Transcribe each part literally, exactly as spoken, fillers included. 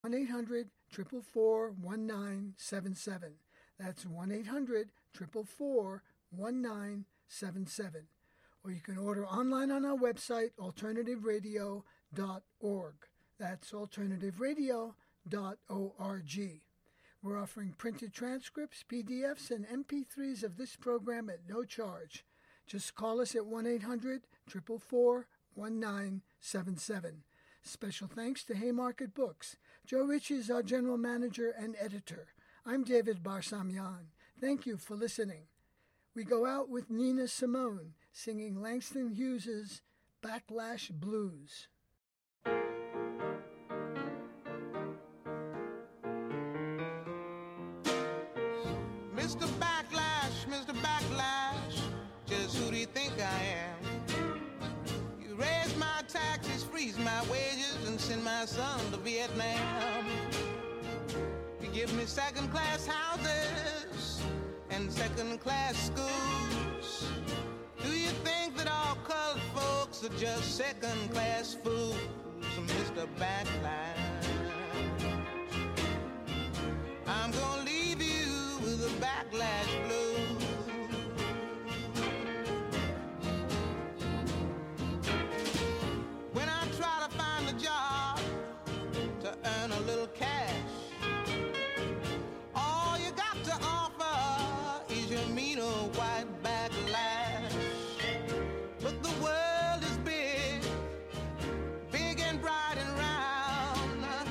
one eight hundred, four four four, one nine seven seven. That's one eight hundred, four four four, one nine seven seven. Or you can order online on our website, alternative radio dot org. That's alternative radio dot org. We're offering printed transcripts, P D Fs, and M P threes of this program at no charge. Just call us at one eight hundred, four four four, one nine seven seven. Special thanks to Haymarket Books. Joe Ritchie is our general manager and editor. I'm David Barsamian. Thank you for listening. We go out with Nina Simone singing Langston Hughes's Backlash Blues. Mister Backlash, Mister Backlash, just who do you think I am? You raise my taxes, freeze my wages, and send my son to Vietnam. You give me second-class houses and second-class schools. Do you think that all colored folks are just second-class fools, Mister Backlash? I'm gonna leave you with a backlash blues. When I try to find a job to earn a little cash, all you got to offer is your mean old white backlash. But the world is big, big and bright and round.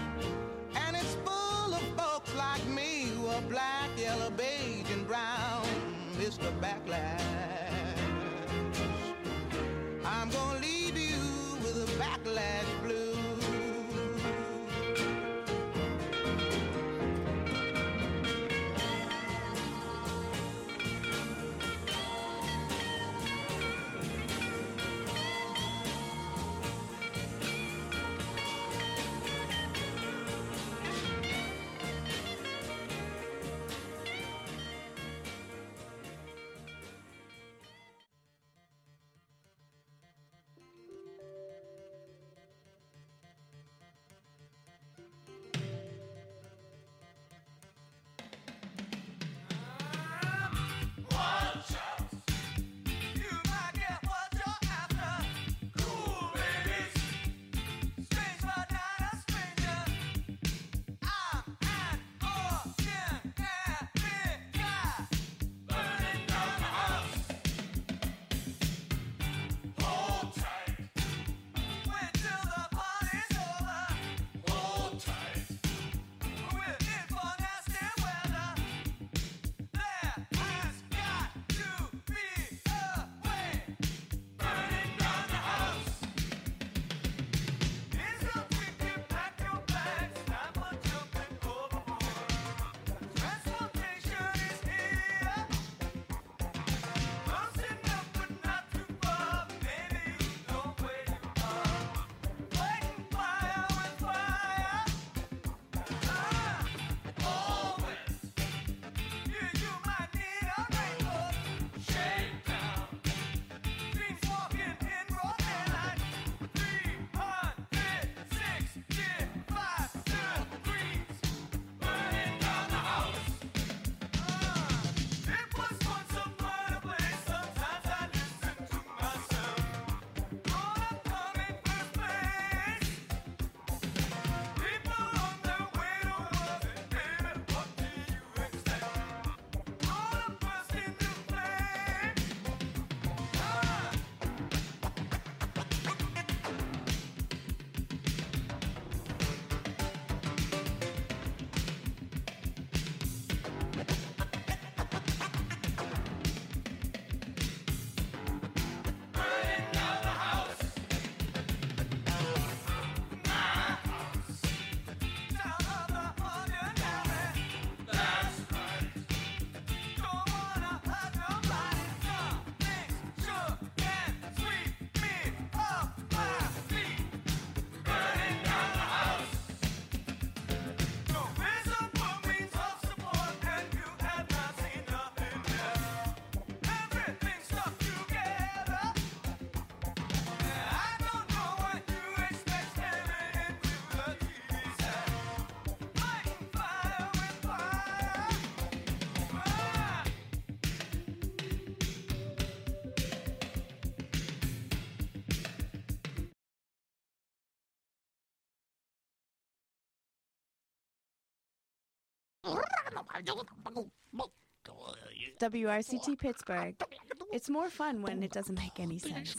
W R C T Pittsburgh. It's more fun when it doesn't make any sense.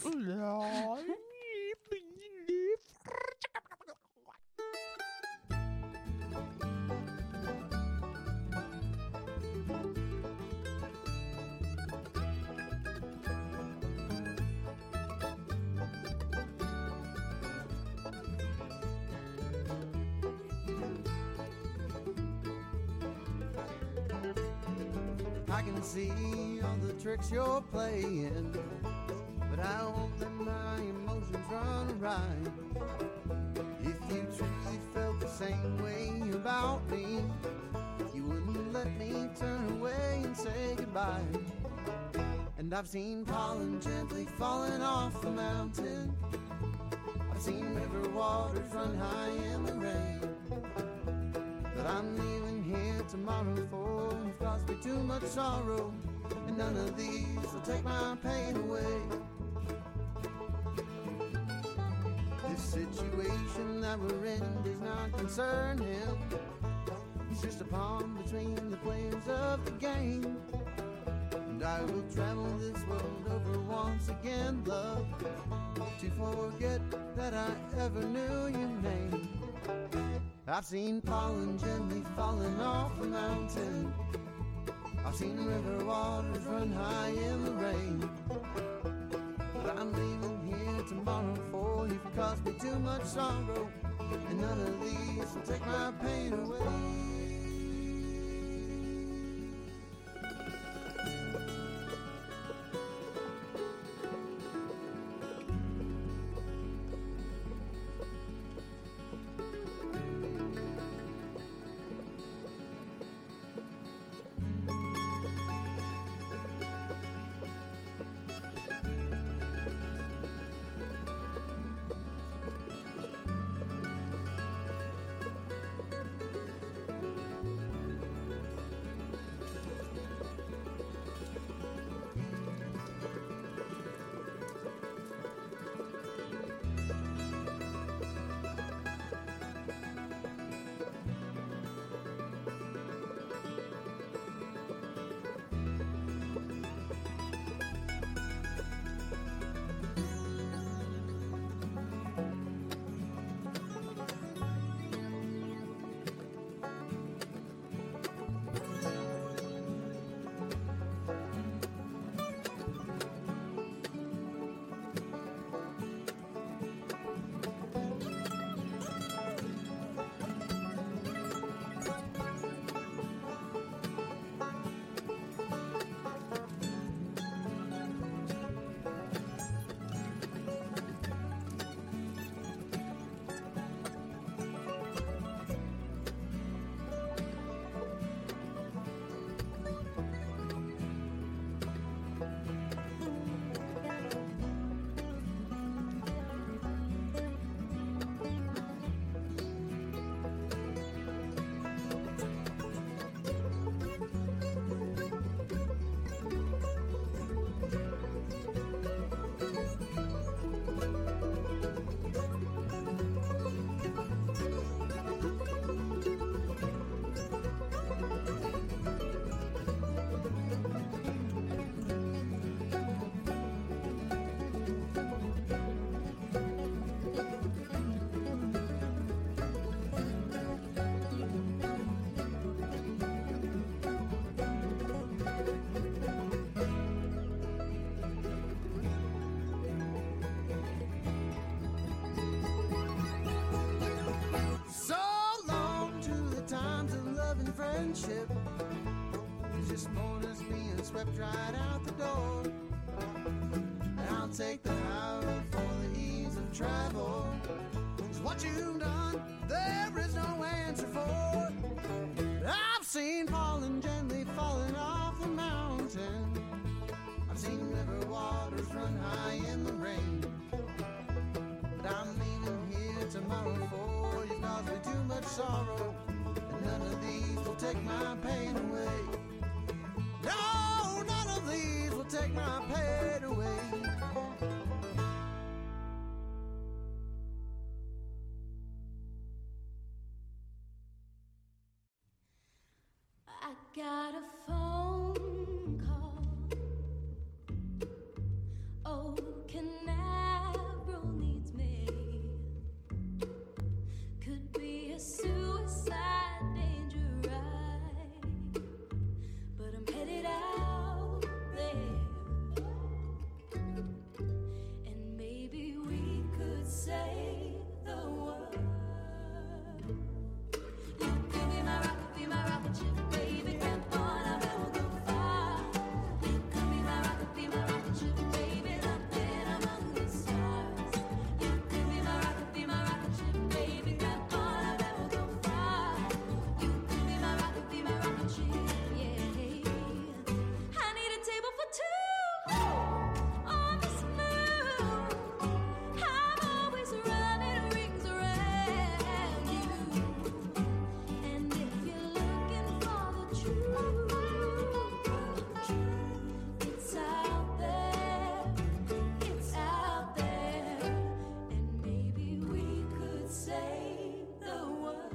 I can see all the tricks you're playing, but I won't let my emotions run riot. If you truly felt the same way about me, you wouldn't let me turn away and say goodbye. And I've seen pollen gently falling off the mountain. I've seen river waters run high in the rain. But I'm leaving here tomorrow for you've caused me too much sorrow, and none of these will take my pain away. This situation that we're in does not concern him. It's just a pawn between the players of the game. And I will travel this world over once again, love, to forget that I ever knew your name. I've seen pollen gently falling off the mountain. I've seen river waters run high in the rain. But I'm leaving here tomorrow for you've caused me too much sorrow, and none of these will take my pain away. Friendship is just bonus being swept right out the door. And I'll take the highway for the ease of travel. 'Cause what you've done, there is no answer for. I've seen pollen gently falling off the mountain. I've seen river waters run high in the rain. But I'm leaving here tomorrow for you've caused me too much sorrow. None of these will take my pain away. No, none of these will take my pain away. got a phone call. Oh, Canaveral needs me. Could be a suicide danger ride, but I'm headed out there, and maybe we could save the world. You could be my rocket, be my rocket ship, baby. Come on, I bet we'll go far. You could be my rocket, be my rocket ship, baby. Laughing among the stars. You could be my rocket, be my rocket ship, baby. Come on, I bet we'll go far. You could be my rocket, be my rocket ship, yeah. I need a table for two on this moon. I'm always running rings around you. And if you're looking for the truth, it's out there, it's out there, and maybe we could save the world.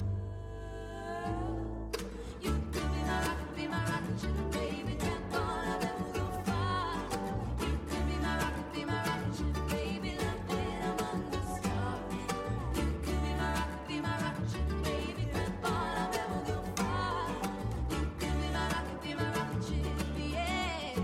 You could be my rocket, be my rocket ship, baby. Tap on, I bet we'll go far. You could be my rocket, be my rocket ship, baby. Laughing among the stars. You could be my rocket, be my rocket ship, baby. Tap on, I bet we'll go far. You could be my rocket, be my rocket ship, yeah.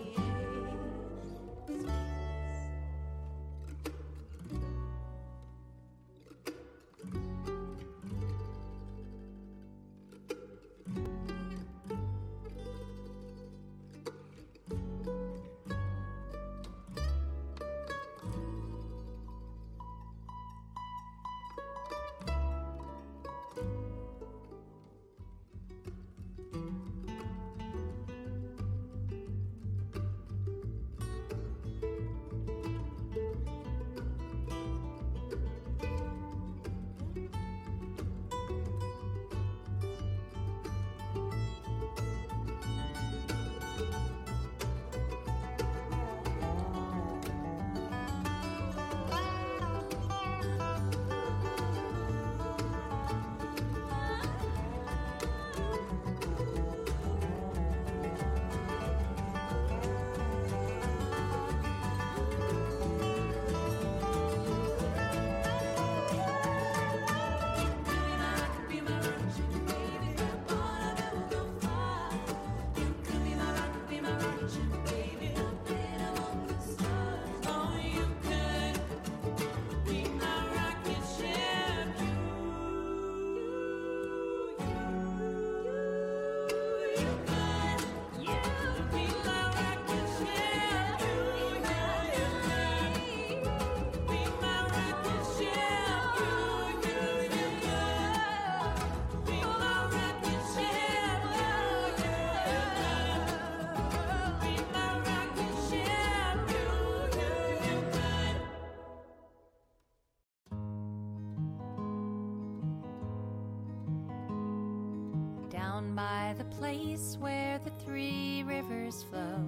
Down by the place where the three rivers flow,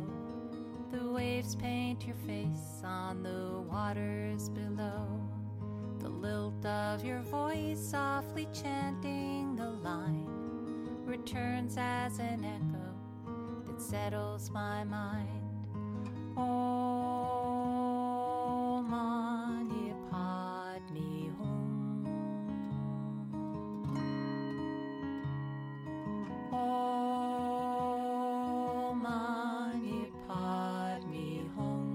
the waves paint your face on the waters below. The lilt of your voice softly chanting the line returns as an echo that settles my mind. Oh, Mani Padme Hum. Oh, Mani Padme Hum.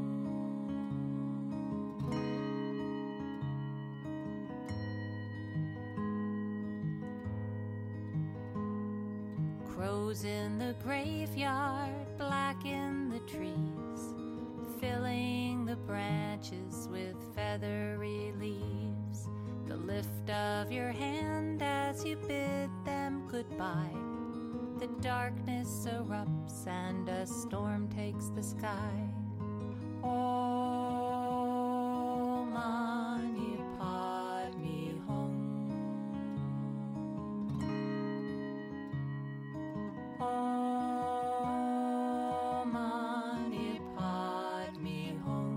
Crows in the graveyard blacken the trees, filling the branches with feathery leaves. The lift of your hand as you bid them goodbye. The darkness erupts and a storm takes the sky. Oh, Mani Padme Hum. Oh, Mani Padme Hum.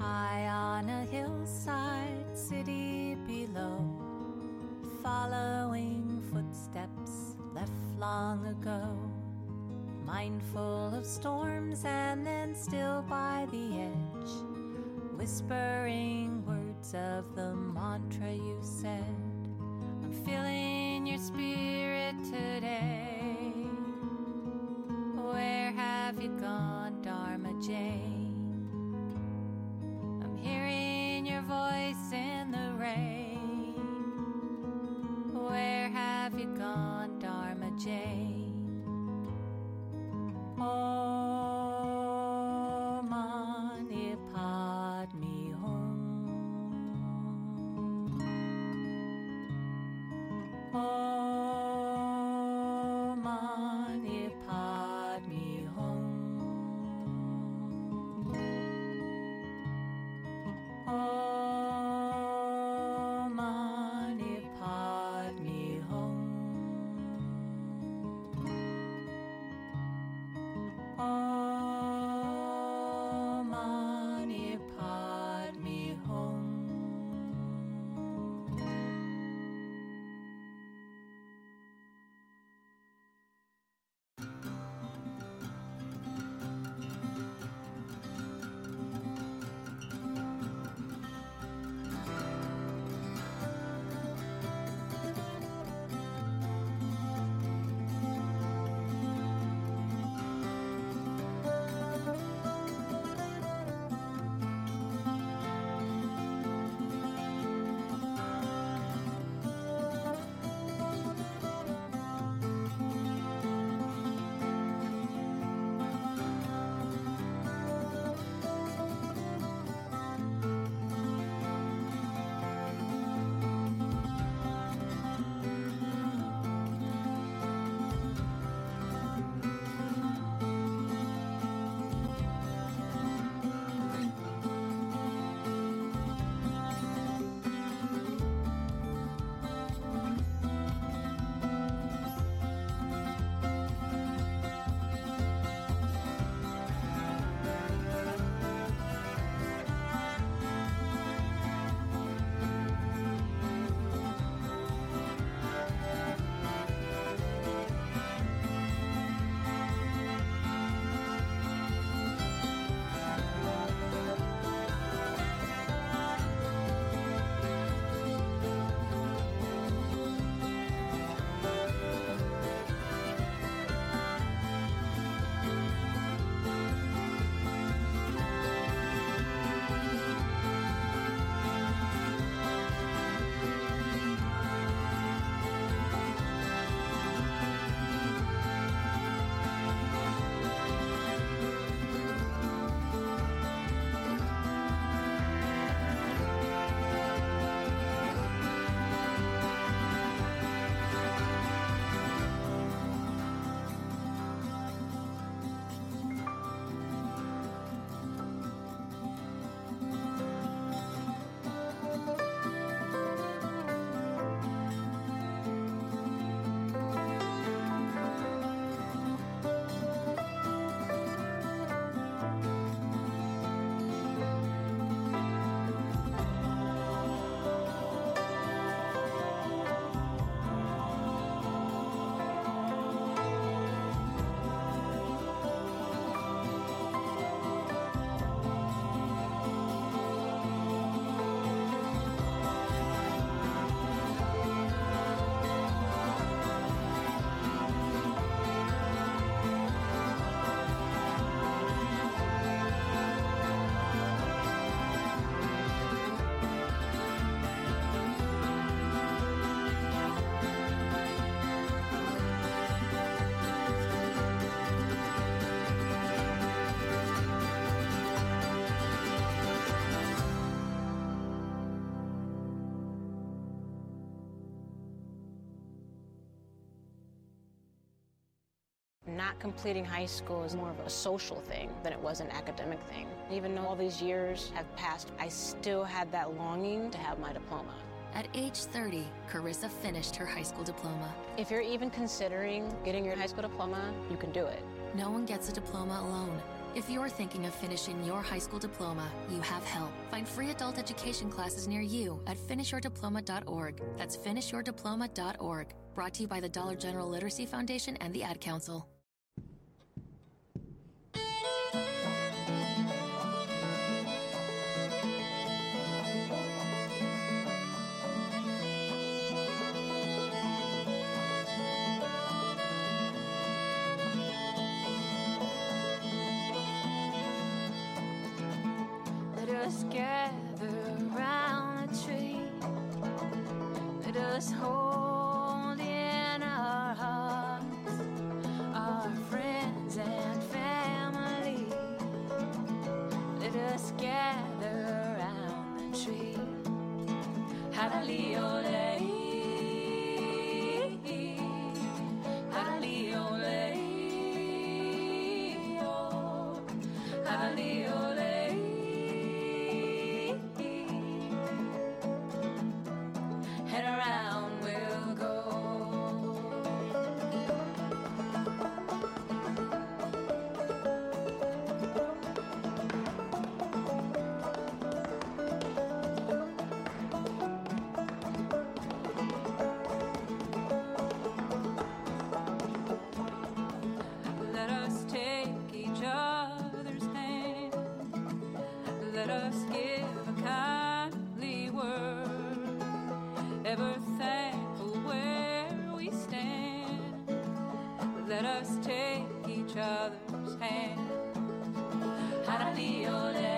high on a hillside, city below, following footsteps left long ago, mindful of storms and then still by the edge, whispering words of the mantra you said. I'm feeling your spirit today. Where have you gone, Dharma Jane? I'm hearing your voice in the rain. Where have you gone, Dharma Jane? Oh, Mani Padme Hum. Oh, Mani Padme Hum. Oh, Mani Padme Hum. Oh, Mani Padme Hum. Not completing high school is more of a social thing than it was an academic thing. Even though all these years have passed, I still had that longing to have my diploma. At age thirty, Carissa finished her high school diploma. If you're even considering getting your high school diploma, you can do it. No one gets a diploma alone. If you're thinking of finishing your high school diploma, you have help. Find free adult education classes near you at finish your diploma dot org. That's finish your diploma dot org. Brought to you by the Dollar General Literacy Foundation and the Ad Council. Let us gather round the tree. Let us hold in our hearts our friends and family. Let us gather round the tree. Hallelujah. Let us give a kindly word, ever thankful where we stand. Let us take each other's hand. Hallelujah.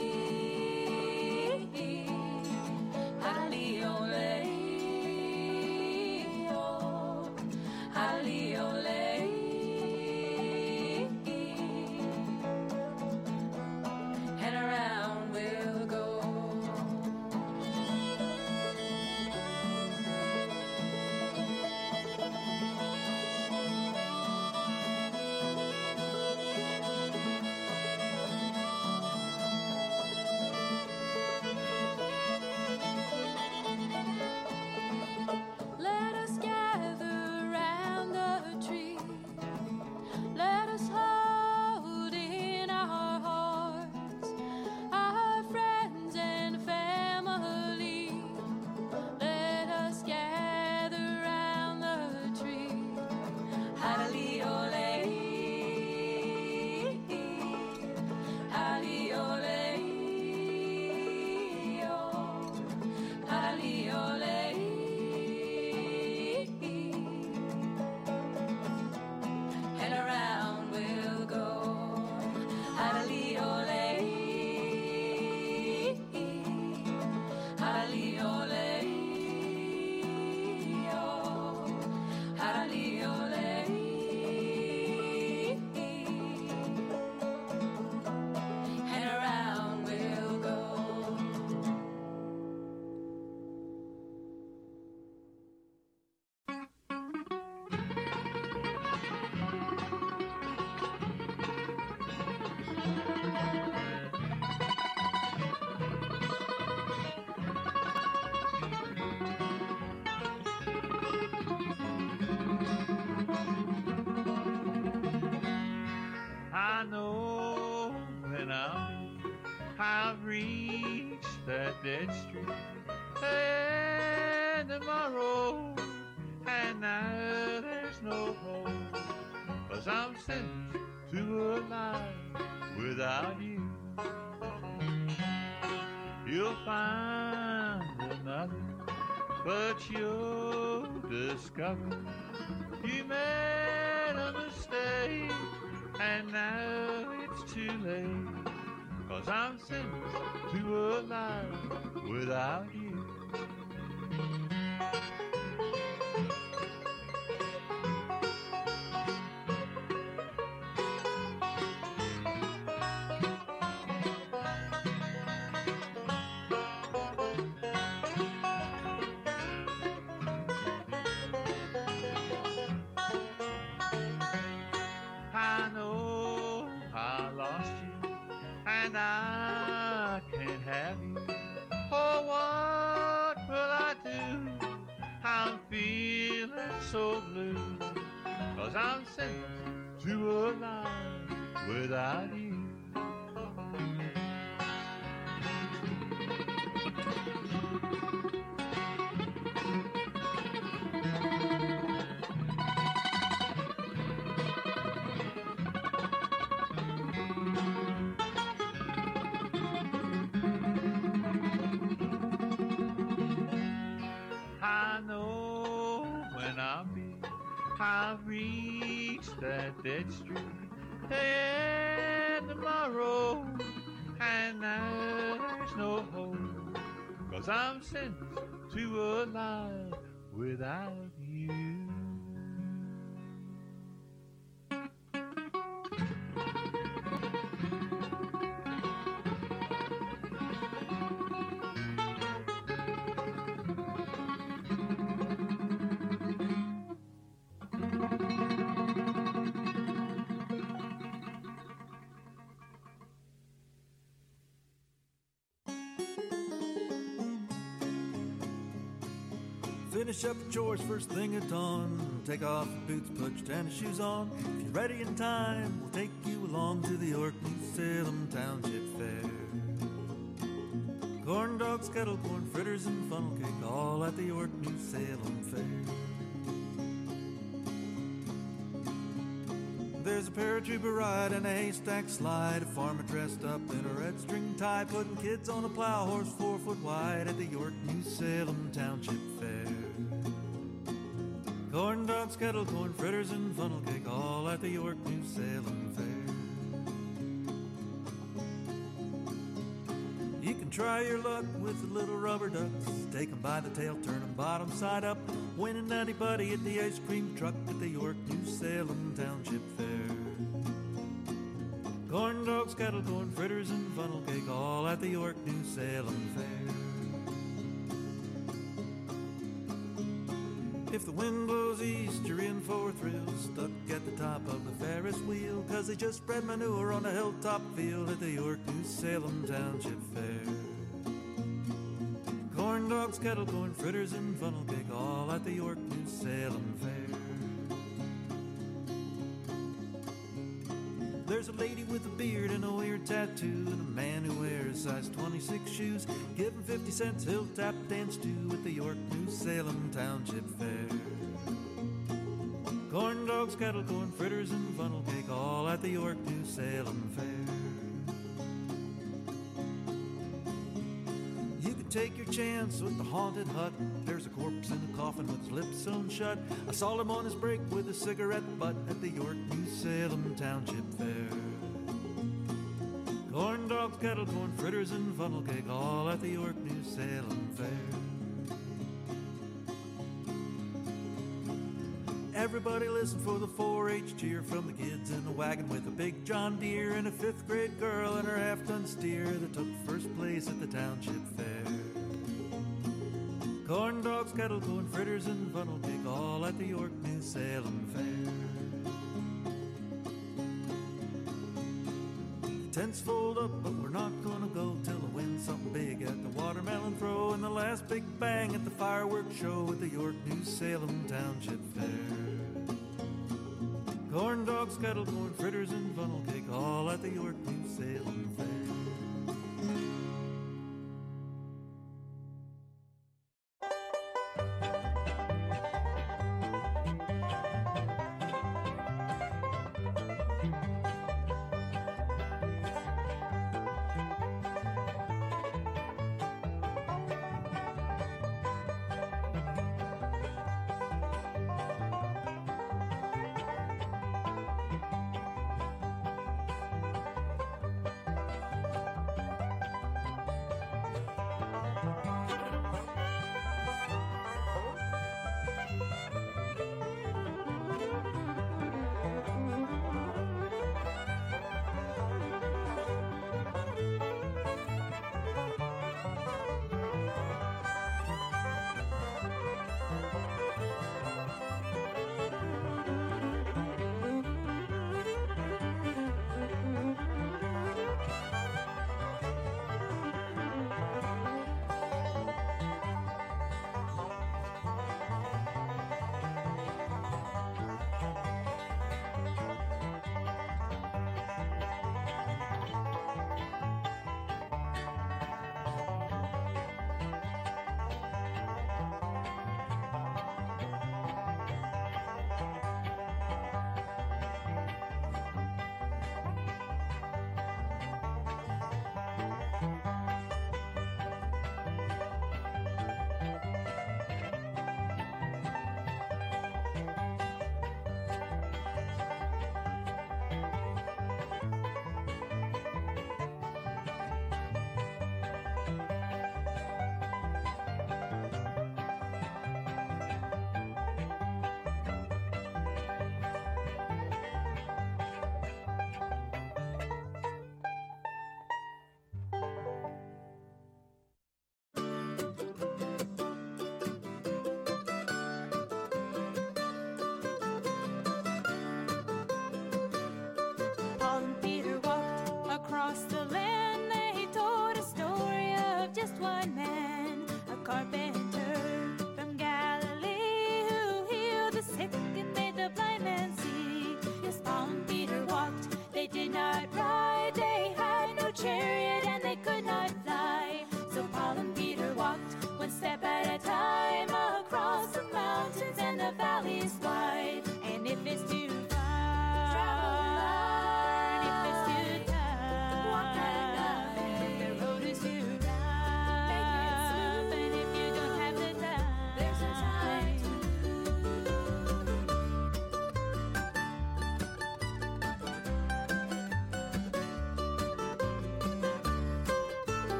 I know when I'm, I've reached that dead street, the end of my road, and now there's no hope, 'cause I'm sentenced to a life without you. You'll find another, but you'll discover you made a mistake, and now it's too late, 'cause I'm sentenced to a life without you. I know I lost you, and I can't have you. Oh, what will I do? I'm feeling so blue, 'cause I'm sentenced to a life without you. at that street. And tomorrow, and now there's no hope, 'cause I'm sentenced to a life without you. Finish up your chores first thing at dawn. Take off your boots, put your tennis shoes on. If you're ready in time, we'll take you along to the York New Salem Township Fair. Corn dogs, kettle corn, fritters, and funnel cake, all at the York New Salem Fair. There's a paratrooper ride and a haystack slide, a farmer dressed up in a red string tie, putting kids on a plow horse four foot wide at the York New Salem Township Fair. Corn dogs, kettle corn, fritters, and funnel cake, all at the York New Salem Fair. You can try your luck with the little rubber ducks. Take 'em by the tail, turn 'em bottom side up. Win a nutty buddy at the ice cream truck at the York New Salem Township Fair. Corn dogs, kettle corn, fritters, and funnel cake, all at the York New Salem Fair. If the wind blows east, you're in for a thrill, stuck at the top of the Ferris wheel, 'cause they just spread manure on a hilltop field at the York New Salem Township Fair. Corn dogs, kettle corn, fritters, and funnel cake, all at the York New Salem Fair. There's a lady with a beard and a weird tattoo, and a man who wears size twenty-six shoes. Give him fifty cents, he'll tap dance too at the York New Salem Township Fair. Corn dogs, kettle corn, fritters, and funnel cake, all at the York New Salem Fair. You could take your chance with the haunted hut. There's a corpse in a coffin with his lips sewn shut. I saw him on his break with a cigarette butt at the York New Salem Township Fair. Corn dogs, kettle corn, fritters, and funnel cake, all at the York New Salem Fair. Everybody listen for the four H cheer from the kids in a wagon with a big John Deere and a fifth grade girl and her half-ton steer that took first place at the Township Fair. Corn dogs, kettle corn, fritters, and funnel cake, all at the York New Salem Fair. The tents fold up, but we're not gonna go till we win something big at the watermelon throw and the last big bang at the fireworks show at the York New Salem Township Fair. Corn dogs, kettle corn, fritters, and funnel cake, all at the York New Salem Fair.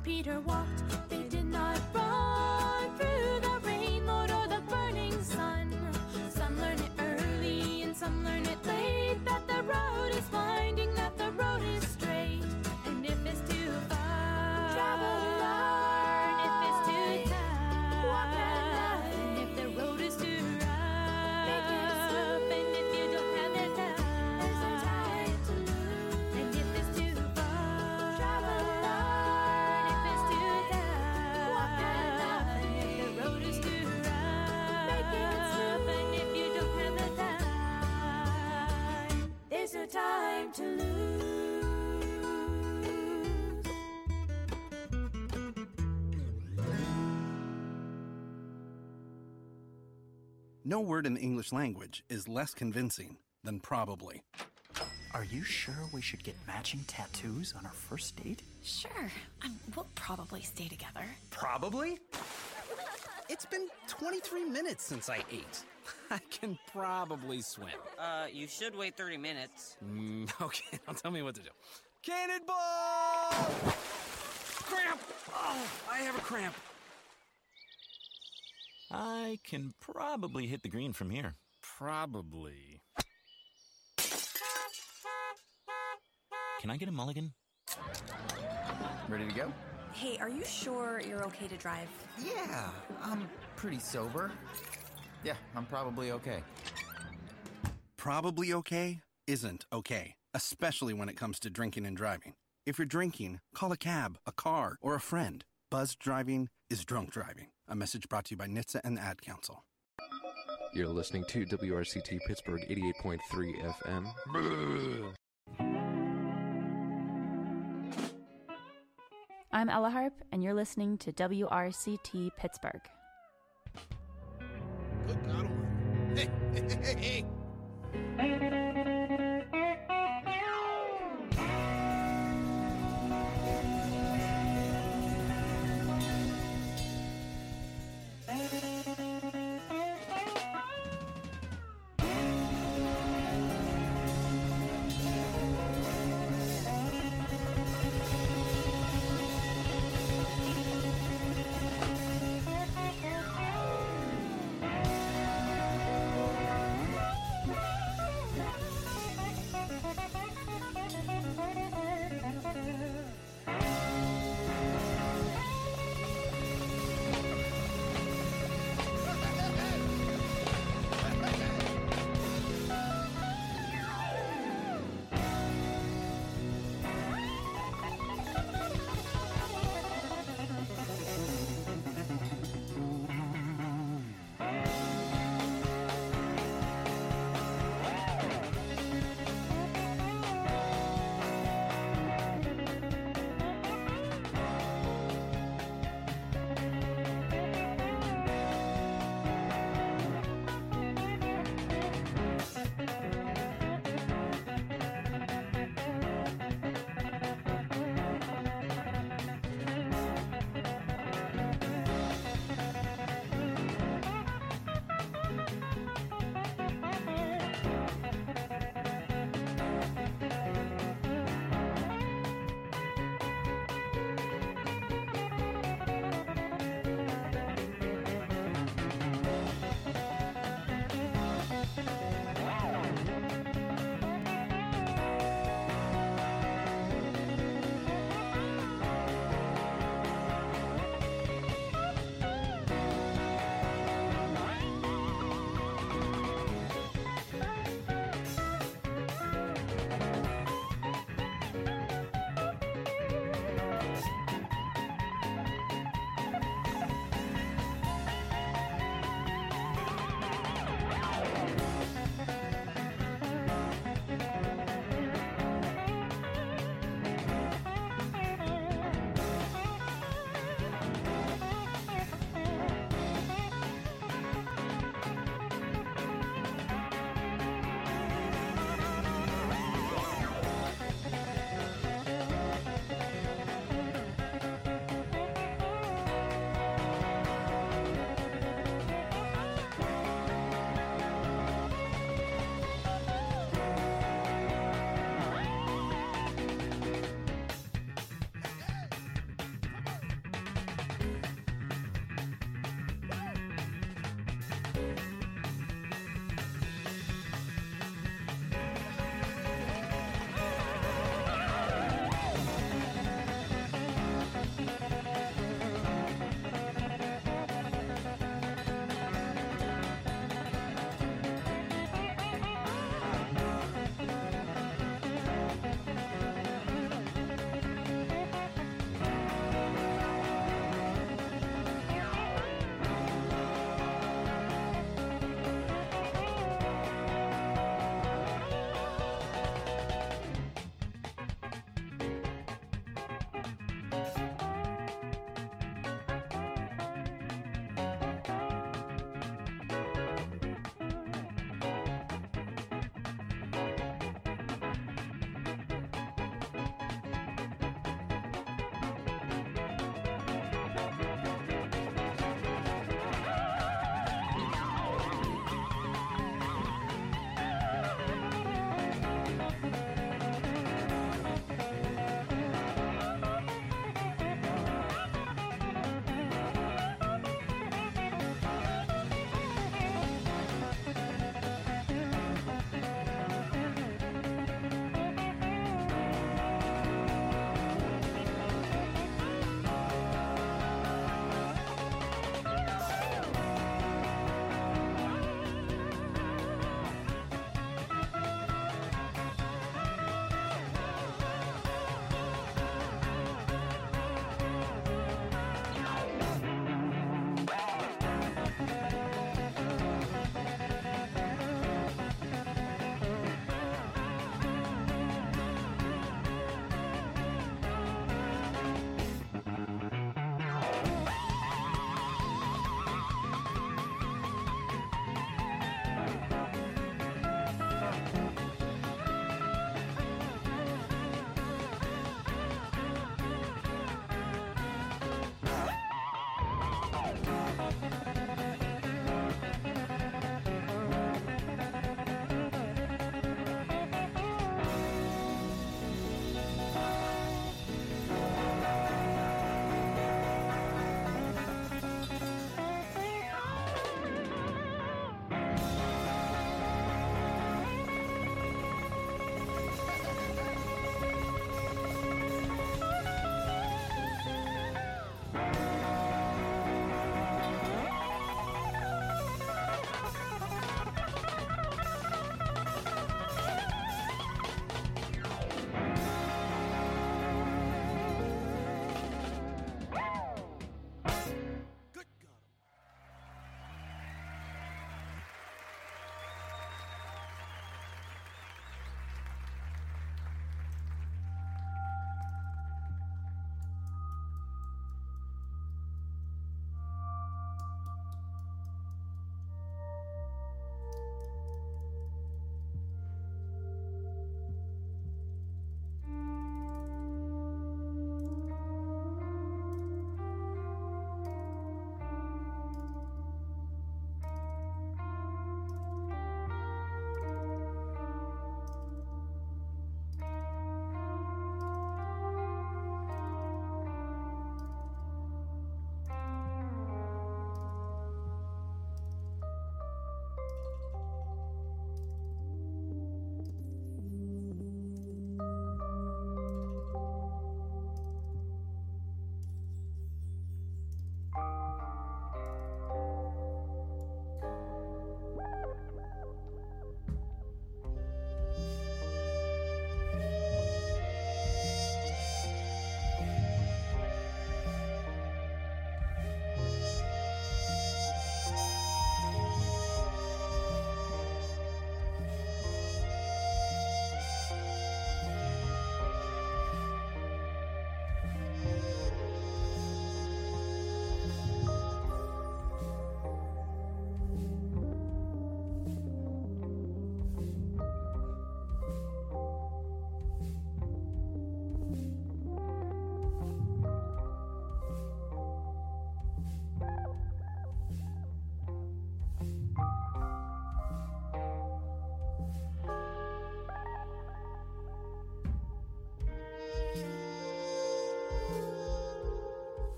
and Peter walked. They did not run through the rain, Lord, or the burning sun. Some learn it early and some learn it late, that the road is winding, that the road is straight. And if it's too far, travel alone. If it's too tight, walk at night. And if the road is too rough, make it slow. And if you don't have the time, there's no time to lose. And if it's too far, travel alone. If it's too tight, walk at night. And if the road is too rough, make it slow. And if you don't have the time, there's no time to lose. No word in the English language is less convincing than probably. Are you sure we should get matching tattoos on our first date? Sure. Um, we'll probably stay together. Probably? It's been twenty-three minutes since I ate. I can probably swim. Uh, you should wait thirty minutes. Mm, okay, now tell me what to do. Cannonball! Cramp! Oh, I have a cramp. I can probably hit the green from here. Probably. Can I get a mulligan? Ready to go? Hey, are you sure you're okay to drive? Yeah, I'm pretty sober. Yeah, I'm probably okay. Probably okay isn't okay, especially when it comes to drinking and driving. If you're drinking, call a cab, a car, or a friend. Buzzed driving is drunk driving. A message brought to you by N H T S A and the Ad Council. You're listening to W R C T Pittsburgh eighty-eight point three F M. I'm Ella Harp, and you're listening to W R C T Pittsburgh. Good God almighty. Hey, hey, hey, hey.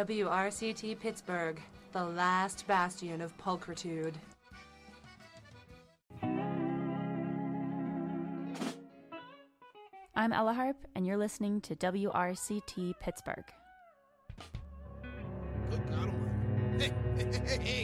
W R C T Pittsburgh, the last bastion of pulchritude. I'm Ella Harp, and you're listening to W R C T Pittsburgh. Good God Almighty. Hey, hey, hey, hey.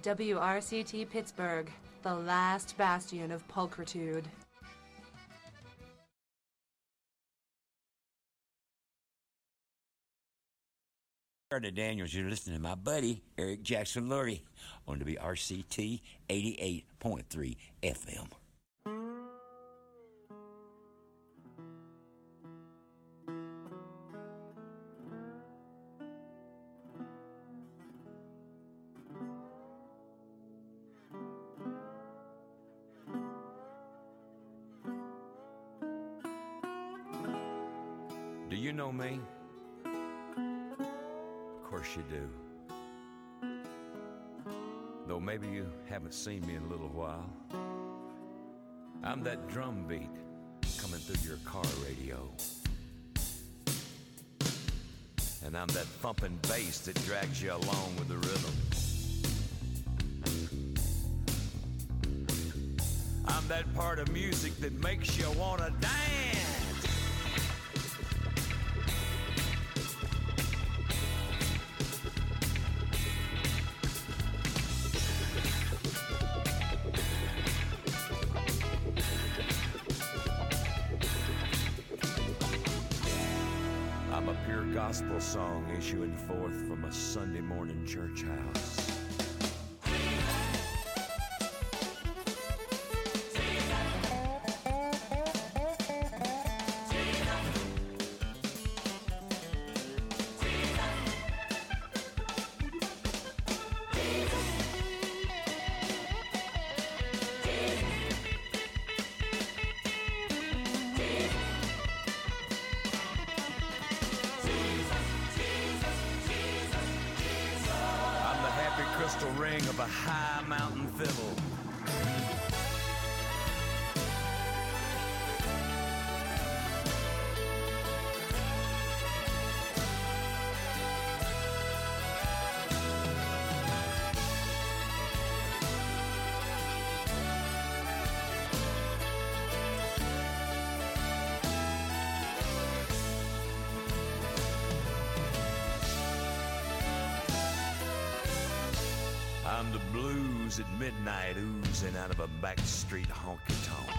W R C T Pittsburgh, the last bastion of pulchritude. To Daniels, you're listening to my buddy Eric Jackson Lurie on W R C T eighty-eight point three F M. Do you know me? Of course you do. Though maybe you haven't seen me in a little while. I'm that drum beat coming through your car radio. And I'm that thumping bass that drags you along with the rhythm. I'm that part of music that makes you want to dance. I'm a pure gospel song issuing forth from a Sunday morning church house. Crystal ring of a high mountain fiddle. I'm the blues at midnight oozing out of a backstreet honky-tonk.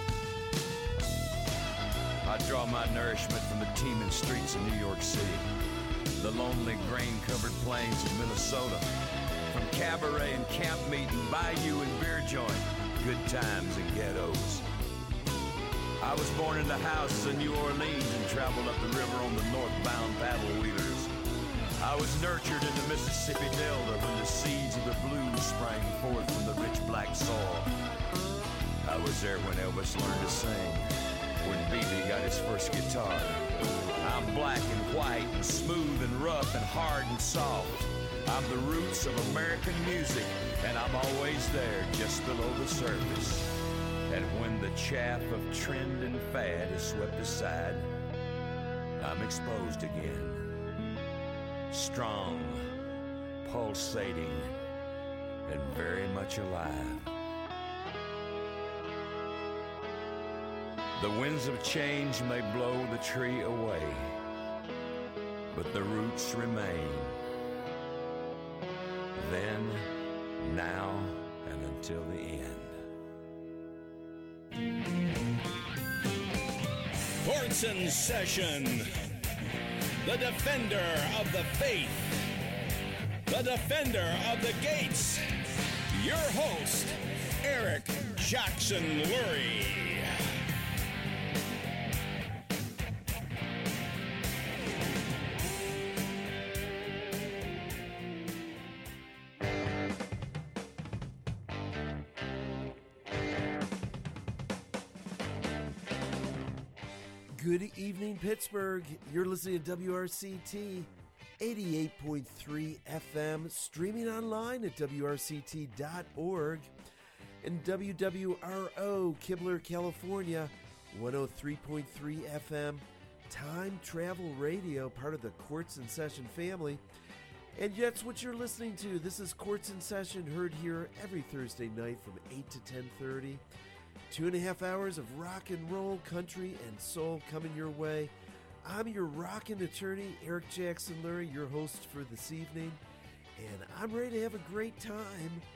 I draw my nourishment from the teeming streets of New York City, the lonely grain-covered plains of Minnesota, from cabaret and camp meeting, bayou and beer joint, good times and ghettos. I was born in the houses of New Orleans and traveled up the river on the northbound paddle wheelers. I was nurtured in the Mississippi Delta when the seeds of the blues sprang forth from the rich black soil. I was there when Elvis learned to sing, when B B got his first guitar. I'm black and white and smooth and rough and hard and soft. I'm the roots of American music, and I'm always there just below the surface. And when the chaff of trend and fad is swept aside, I'm exposed again. Strong, pulsating, and very much alive. The winds of change may blow the tree away, but the roots remain. Then, now, and until the end. Courts in session. The defender of the faith, the defender of the gates, your host, Eric Jackson Lurie. Good evening, Pittsburgh. You're listening to W R C T eighty-eight point three F M, streaming online at W R C T dot org, and W W R O, Kibler, California, one oh three point three F M, Time Travel Radio, part of the Courts in Session family. And that's what you're listening to. This is Courts in Session, heard here every Thursday night from eight to ten thirty. Two and a half hours of rock and roll, country, and soul coming your way. I'm your rockin' attorney, Eric Jackson Lurie, your host for this evening, and I'm ready to have a great time